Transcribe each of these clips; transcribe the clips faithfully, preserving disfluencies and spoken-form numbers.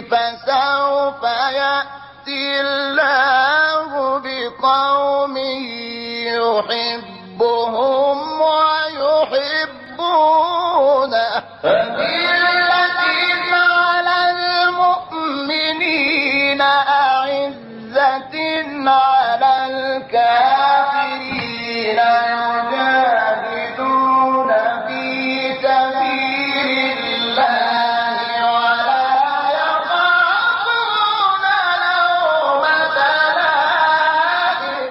فسوف يأتي الله بقوم يحبهم ويحبونه أذلة على المؤمنين أعزة على الكافرين يجاهدون في سبيل الله ولا يخافون لومة لائم.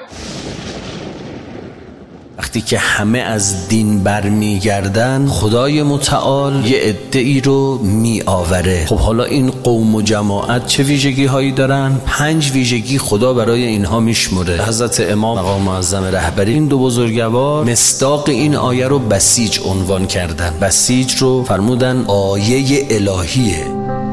وقتی که همه از دین برمیگردن خدای متعال یه عده‌ای رو می آوره. خب حالا این قوم و جماعت چه ویژگی هایی دارن؟ پنج ویژگی خدا برای اینها میشمره. حضرت امام مقام معظم رهبری این دو بزرگوار مصداق این آیه رو بسیج عنوان کردن. بسیج رو فرمودن آیه الهیه.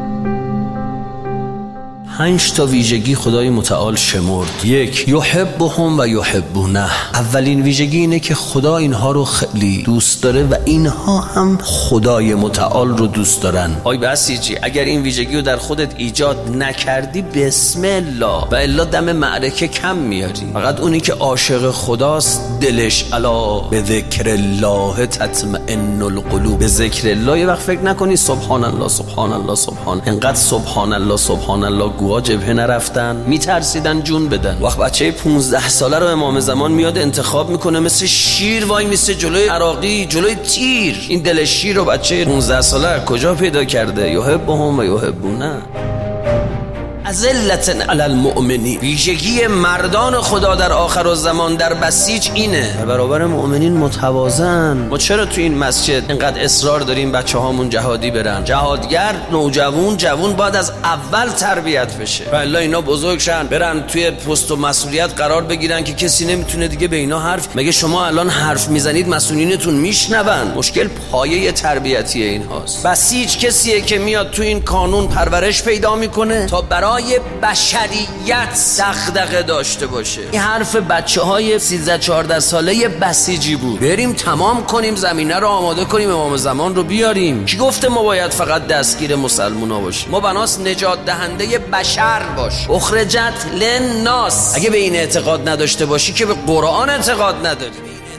پنج تا ویژگی خدای متعال شمرد. یک، یحبهم و یحبونه. اولین ویژگی اینه که خدا اینها رو خیلی دوست داره و اینها هم خدای متعال رو دوست دارن. آی بسیجی، اگر این ویژگی رو در خودت ایجاد نکردی بسم الله و الا دم معرکه کم میاری. فقط اونی که عاشق خداست دلش الا به ذکر الله تطمئن القلوب. به ذکر الله یه وقت فکر نکنی سبحان الله سبحان الله سبحان، انقدر سبحان الله سبحان الله گوها جبهه نرفتن، میترسیدن جون بدن. وقت بچه پونزده ساله رو امام زمان میاد انتخاب میکنه مثل شیر وای میسه جلوی عراقی، جلوی تیر. این دل شیر رو بچه پونزده ساله کجا پیدا کرده؟ یحبهم و یحبونه. اذلة علی المؤمنین. ویژگی مردان خدا در آخر الزمان در بسیج اینه، در برابر مؤمنین متواضعن. ما چرا تو این مسجد اینقدر اصرار داریم بچه هامون جهادی برن؟ جهادگر نوجوان جوان باید از اول تربیت بشه و الا اینا بزرگ شن برن توی پست و مسئولیت قرار بگیرن که کسی نمیتونه دیگه به اینا حرف. مگه شما الان حرف میزنید مسئولینتون میشنون؟ مشکل پایه تربیتی این هاست. بسیج کسیه که میاد تو این کانون پرورش پیدا میکنه تا برای بشریت دغدغه داشته باشه. این حرف بچه های سیزده چهارده ساله بسیجی بود. بریم تمام کنیم، زمینه رو آماده کنیم، امام زمان رو بیاریم. کی گفته ما باید فقط دستگیر مسلمونا باشیم؟ ما بناس نجات دهنده بشر باش. اخرجت للناس. اگه به این اعتقاد نداشته باشی که به قرآن اعتقاد نداری.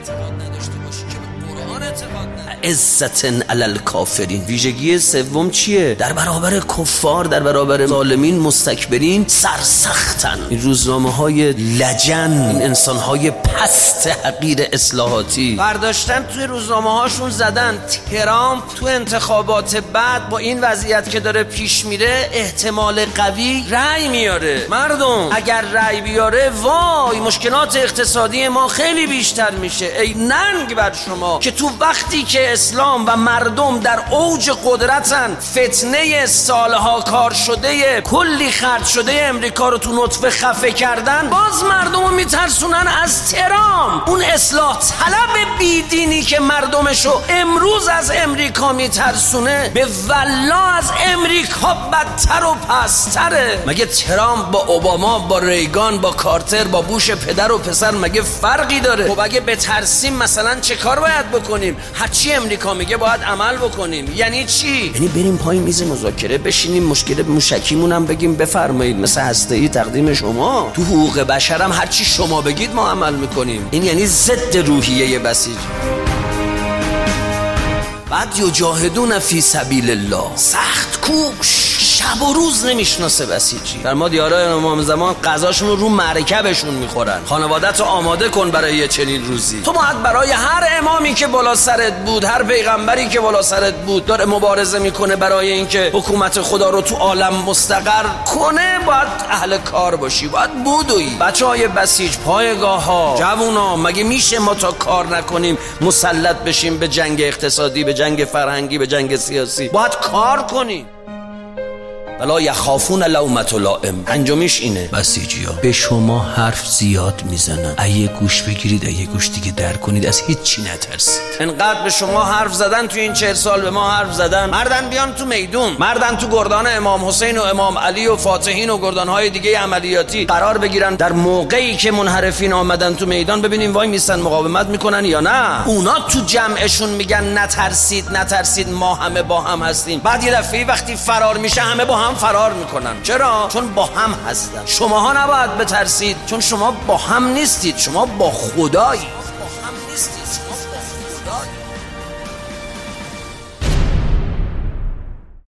عزتن علی الکافرین. ویژگی سوم چیه؟ در برابر کفار، در برابر ظالمین مستکبرین سرسختن. این روزنامه های لجن، این انسان های پست حقیر اصلاحاتی برداشتن توی روزنامه هاشون زدن ترامپ تو انتخابات بعد با این وضعیت که داره پیش میره احتمال قوی رأی میاره. مردم اگر رأی بیاره وای مشکلات اقتصادی ما خیلی بیشتر میشه. ای ننگ بر شما که تو وقتی که اسلام و مردم در اوج قدرتن، فتنه سالها کار شده کلی خرج شده امریکا رو تو نطفه خفه کردن، باز مردم رو میترسونن از ترامپ. اون اصلاح طلب بیدینی که مردمشو امروز از امریکا میترسونه به والله از امریکا بدتر و پستره. مگه ترامپ با اوباما، با ریگان، با کارتر، با بوش پدر و پسر مگه فرقی داره؟ خب اگه بترسیم مثلا چه کار باید بکنیم؟ هرچی امریکا میگه باید عمل بکنیم. یعنی چی؟ یعنی بریم پای میز مذاکره بشینیم، مشکل موشکیمون هم بگیم بفرمایید، مثل هسته‌ای تقدیم شما. تو حقوق بشر هم هرچی شما بگید ما عمل میکنیم. این یعنی ضد روحیه بسیج. بعد یجاهدون فی سبیل الله، سخت کوش، شب و روز نمیشناسه بسیجی. در ما دیارای امام زمان غذاشون رو رو مرکبشون میخورن. خانوادت رو آماده کن برای یه چنین روزی. تو باید برای هر امامی که بالا سرت بود، هر پیغمبری که بالا سرت بود داره مبارزه میکنه برای اینکه حکومت خدا رو تو عالم مستقر کنه، باید اهل کار باشی، باید بودویی. بچهای بسیج، پایگاه ها، جوونا، مگه میشه ما تا کار نکنیم مسلط بشیم به جنگ اقتصادی، به جنگ فرهنگی، به جنگ سیاسی؟ باید کار کنیم. ولا یخافون لومة لائم. پنجمیش اینه بسیجیا به شما حرف زیاد میزنن، اگه گوش بگیرید، اگه گوش دیگه در کنید، از هیچ چی نترسید. انقدر به شما حرف زدن تو این چهل سال، به ما حرف زدن. مردن بیان تو میدون، مردن تو گردان امام حسین و امام علی و فاتحین و گردانهای دیگه عملیاتی قرار بگیرن. در موقعی که منحرفین آمدن تو میدان ببینیم وای میستن مقاومت میکنن یا نه. اونا تو جمعشون میگن نترسید نترسید، ما همه با هم هستیم. بعد یه دفعه وقتی فرار میشه همه با هم هم فرار میکنن. چرا؟ چون با هم هستن. شماها نباید بترسید، چون شما با هم نیستید، شما با خدایی. با هم نیستید.